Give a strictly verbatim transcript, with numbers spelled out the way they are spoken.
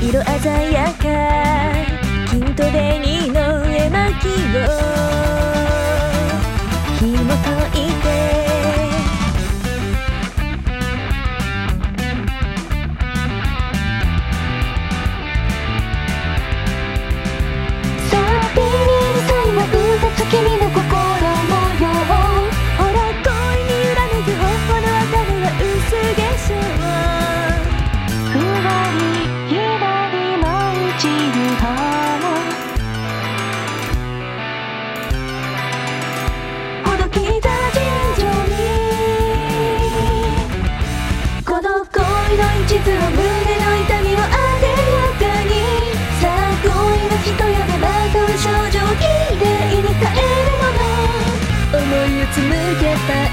色鮮やか筋トレにの絵巻を紐解いて君の心模様ほら恋に揺らめく頬のあたりは薄化粧ふわり左舞い散る花ほどきた尋常にこの恋の一途を胸の痛みをあでやかにさあ恋の人よでまとう少女綺麗に思いを紡げば